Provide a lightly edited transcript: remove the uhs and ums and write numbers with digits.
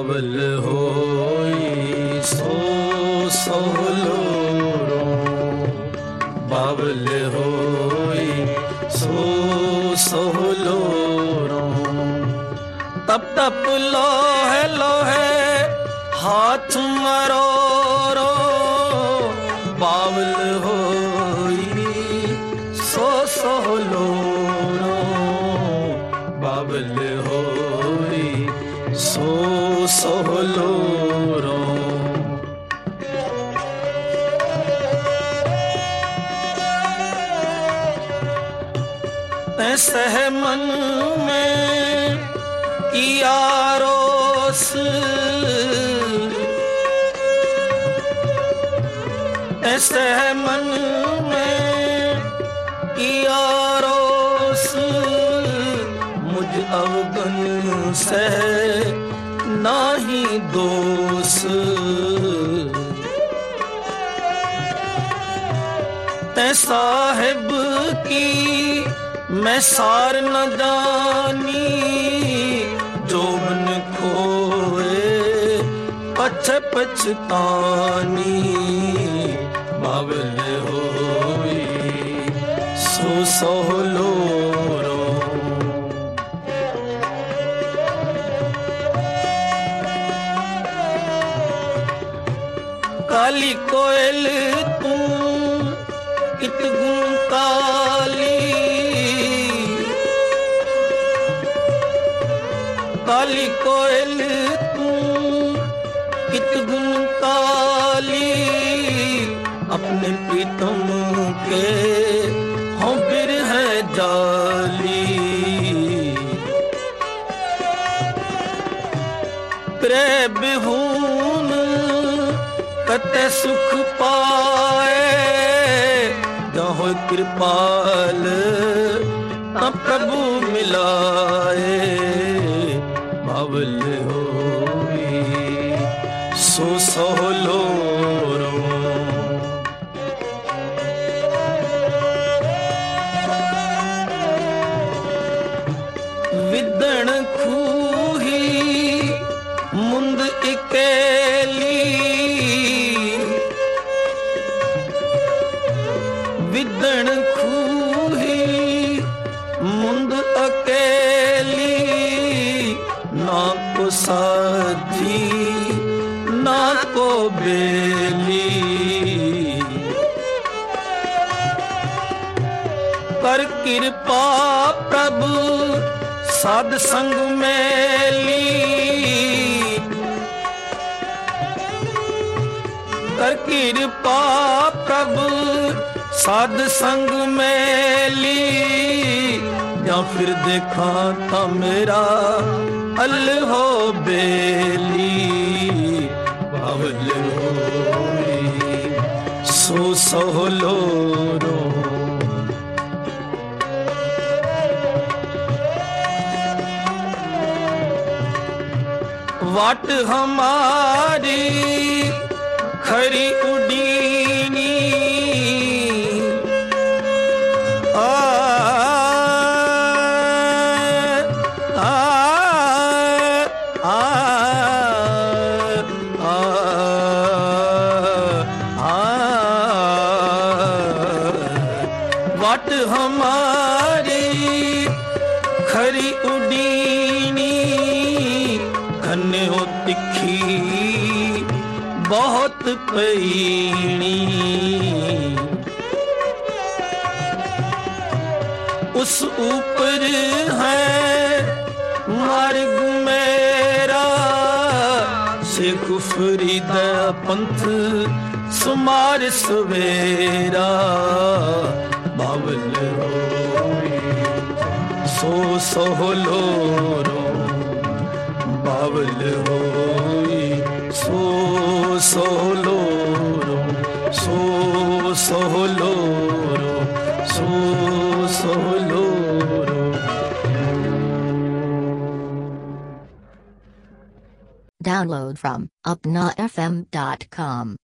बावल होई सो सोहलोरो, बावल होई सो सोहलोरो। तप तप लोहे लोहे हाथ मरोरो, बावल होई सो सोहलोरो, बावल होई सो सोहलोरो। सह मन में किया रोस, सह मन में किया रोस, मुझ अवगन से नाही दोष। तै साहिब की मैं सार न जानी, जोबन खोए पछ पछतानी, बावल होई सो सोहलोरो। काली कोयल तू कित गुण काली, काली कोयल तू कित गुण काली, अपने प्रीतम के हों बिरह जाली। प्रेम बिहून कते सुख पाए, जहो कृपाल न प्रभु मिलाए, बावल होई सो सोहलोरो। विदण खूही मुंद इकेली, विदण खूही मुंद अकेली, ना को साथी ना को बेली। कर कृपा प्रभु साध संग मेली, कर कृपा प्रभु साध संग मेली, या फिर देखा था मेरा अल हो बेली, बावल होई सो सोहलोरो। वाट हमारी खरी उडीनी, वाट हमारी खरी उडीनी, खने हो तिखी बहुत पैनी। उस ऊपर है मार्ग मेरा, शेख फरीद पंथ सुमार सवेरा, बावल होई सो सोहलोरो, बावल होई सो सोहलोरो, सो सोहलोरो, सो सोहलोरो। Download from upnafm.com.